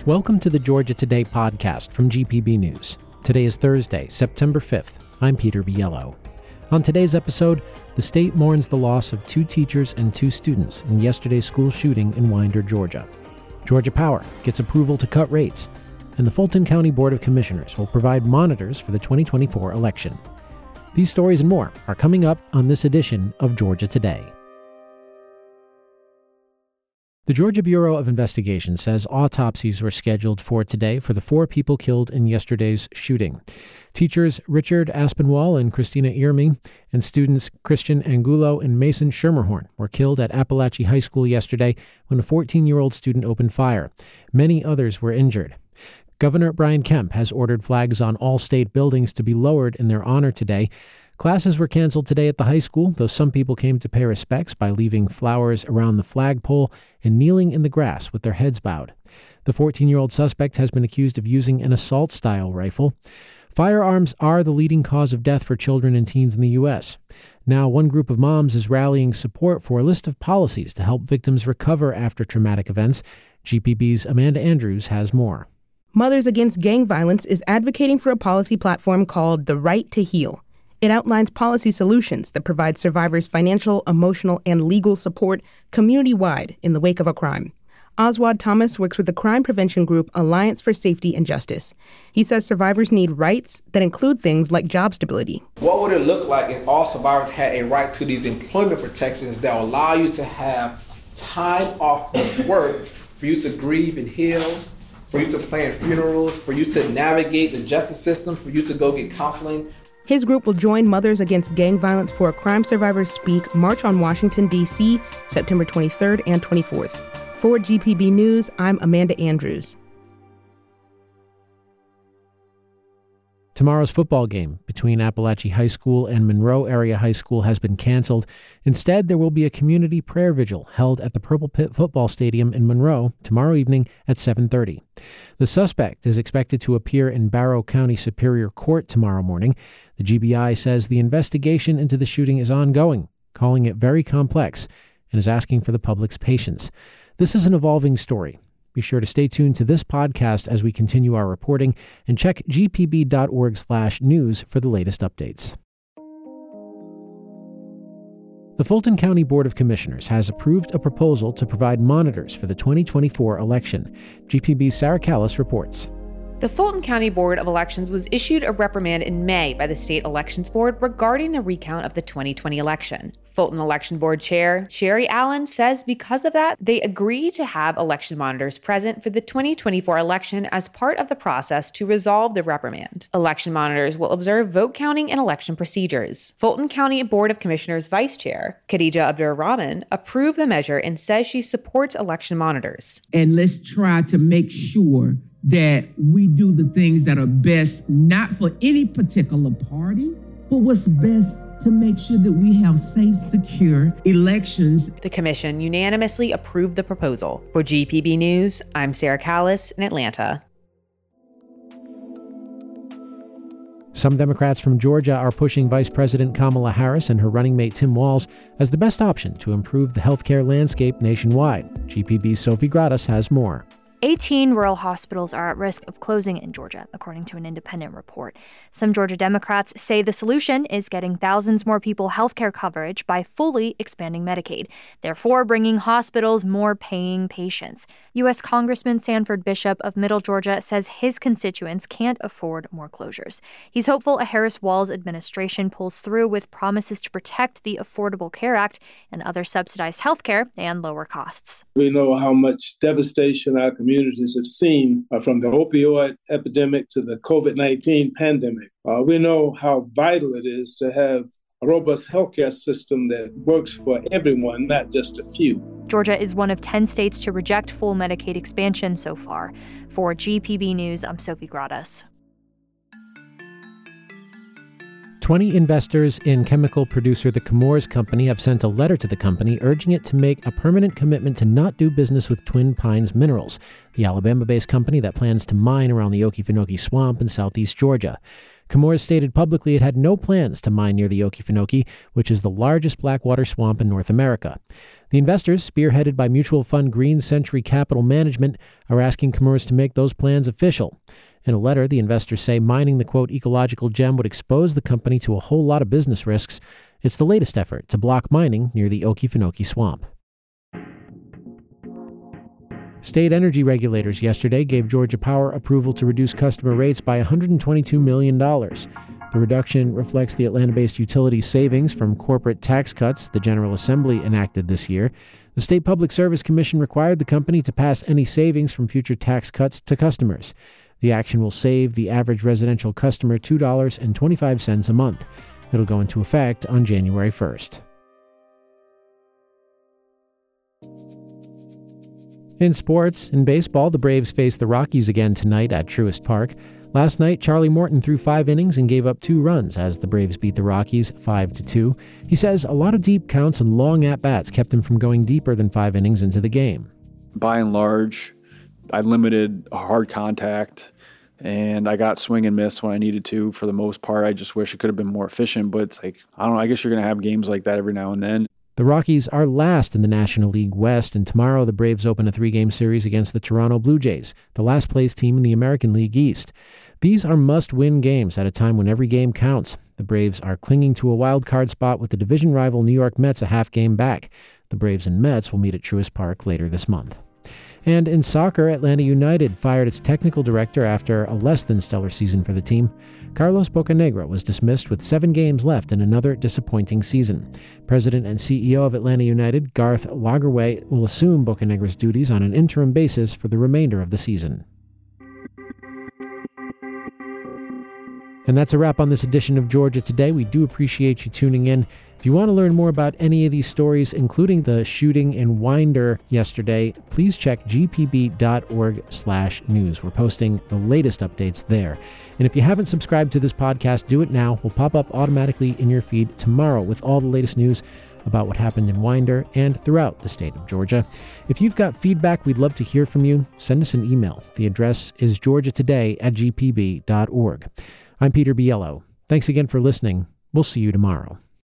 Welcome to the Georgia Today podcast from GPB News. Today is Thursday, September 5th. I'm Peter Biello. On today's episode, the state mourns the loss of 2 teachers and 2 students in yesterday's school shooting in Winder, Georgia. Georgia Power gets approval to cut rates, and the Fulton County Board of Commissioners will provide monitors for the 2024 election. These stories and more are coming up on this edition of Georgia Today. The Georgia Bureau of Investigation says autopsies were scheduled for today for the 4 people killed in yesterday's shooting. Teachers Richard Aspinwall and Christina Irmi and students Christian Angulo and Mason Schermerhorn were killed at Appalachia High School yesterday when a 14-year-old student opened fire. Many others were injured. Governor Brian Kemp has ordered flags on all state buildings to be lowered in their honor today. Classes were canceled today at the high school, though some people came to pay respects by leaving flowers around the flagpole and kneeling in the grass with their heads bowed. The 14-year-old suspect has been accused of using an assault-style rifle. Firearms are the leading cause of death for children and teens in the U.S. Now, one group of moms is rallying support for a list of policies to help victims recover after traumatic events. GPB's Amanda Andrews has more. Mothers Against Gang Violence is advocating for a policy platform called The Right to Heal. It outlines policy solutions that provide survivors financial, emotional, and legal support community-wide in the wake of a crime. Oswald Thomas works with the crime prevention group Alliance for Safety and Justice. He says survivors need rights that include things like job stability. What would it look like if all survivors had a right to these employment protections that will allow you to have time off of work for you to grieve and heal, for you to plan funerals, for you to navigate the justice system, for you to go get counseling? His group will join Mothers Against Gang Violence for a Crime Survivors Speak March on Washington, D.C., September 23rd and 24th. For GPB News, I'm Amanda Andrews. Tomorrow's football game between Appalachia High School and Monroe Area High School has been canceled. Instead, there will be a community prayer vigil held at the Purple Pit Football Stadium in Monroe tomorrow evening at 7:30. The suspect is expected to appear in Barrow County Superior Court tomorrow morning. The GBI says the investigation into the shooting is ongoing, calling it very complex, and is asking for the public's patience. This is an evolving story. Be sure to stay tuned to this podcast as we continue our reporting and check gpb.org/news for the latest updates. The Fulton County Board of Commissioners has approved a proposal to provide monitors for the 2024 election. GPB's Sarah Callis reports. The Fulton County Board of Elections was issued a reprimand in May by the State Elections Board regarding the recount of the 2020 election. Fulton Election Board Chair Sherry Allen says because of that, they agreed to have election monitors present for the 2024 election as part of the process to resolve the reprimand. Election monitors will observe vote counting and election procedures. Fulton County Board of Commissioners Vice Chair Khadija Abdur-Rahman approved the measure and says she supports election monitors. And let's try to make sure that we do the things that are best, not for any particular party, but what's best to make sure that we have safe, secure elections. The commission unanimously approved the proposal. For GPB News, I'm Sarah Callis in Atlanta. Some Democrats from Georgia are pushing Vice President Kamala Harris and her running mate Tim Walz as the best option to improve the healthcare landscape nationwide. GPB's Sophie Gradas has more. 18 rural hospitals are at risk of closing in Georgia, according to an independent report. Some Georgia Democrats say the solution is getting thousands more people health care coverage by fully expanding Medicaid, therefore bringing hospitals more paying patients. U.S. Congressman Sanford Bishop of Middle Georgia says his constituents can't afford more closures. He's hopeful a Harris-Walz administration pulls through with promises to protect the Affordable Care Act and other subsidized health care and lower costs. We know how much devastation our communities have seen from the opioid epidemic to the COVID-19 pandemic. We know how vital it is to have a robust healthcare system that works for everyone, not just a few. Georgia is one of 10 states to reject full Medicaid expansion so far. For GPB News, I'm Sophie Gradas. 20 investors in chemical producer The Chemours Company have sent a letter to the company urging it to make a permanent commitment to not do business with Twin Pines Minerals, the Alabama-based company that plans to mine around the Okefenokee Swamp in southeast Georgia. Chemours stated publicly it had no plans to mine near the Okefenokee, which is the largest blackwater swamp in North America. The investors, spearheaded by mutual fund Green Century Capital Management, are asking Chemours to make those plans official. In a letter, the investors say mining the, quote, ecological gem would expose the company to a whole lot of business risks. It's the latest effort to block mining near the Okefenokee swamp. State energy regulators yesterday gave Georgia Power approval to reduce customer rates by $122 million. The reduction reflects the Atlanta-based utility's savings from corporate tax cuts the General Assembly enacted this year. The State Public Service Commission required the company to pass any savings from future tax cuts to customers. The action will save the average residential customer $2.25 a month. It'll go into effect on January 1st. In sports, in baseball, the Braves face the Rockies again tonight at Truist Park. Last night, Charlie Morton threw 5 innings and gave up 2 runs as the Braves beat the Rockies 5-2. He says a lot of deep counts and long at-bats kept him from going deeper than 5 innings into the game. By and large, I limited hard contact, and I got swing and miss when I needed to for the most part. I just wish it could have been more efficient, but it's like, I don't know, I guess you're going to have games like that every now and then. The Rockies are last in the National League West, and tomorrow the Braves open a 3-game series against the Toronto Blue Jays, the last-place team in the American League East. These are must-win games at a time when every game counts. The Braves are clinging to a wild-card spot with the division rival New York Mets a half game back. The Braves and Mets will meet at Truist Park later this month. And in soccer, Atlanta United fired its technical director after a less-than-stellar season for the team. Carlos Bocanegra was dismissed with 7 games left in another disappointing season. President and CEO of Atlanta United, Garth Lagerwey, will assume Bocanegra's duties on an interim basis for the remainder of the season. And that's a wrap on this edition of Georgia Today. We do appreciate you tuning in. If you want to learn more about any of these stories, including the shooting in Winder yesterday, please check gpb.org/news. We're posting the latest updates there. And if you haven't subscribed to this podcast, do it now. We'll pop up automatically in your feed tomorrow with all the latest news about what happened in Winder and throughout the state of Georgia. If you've got feedback, we'd love to hear from you. Send us an email. The address is georgiatoday@gpb.org. I'm Peter Biello. Thanks again for listening. We'll see you tomorrow.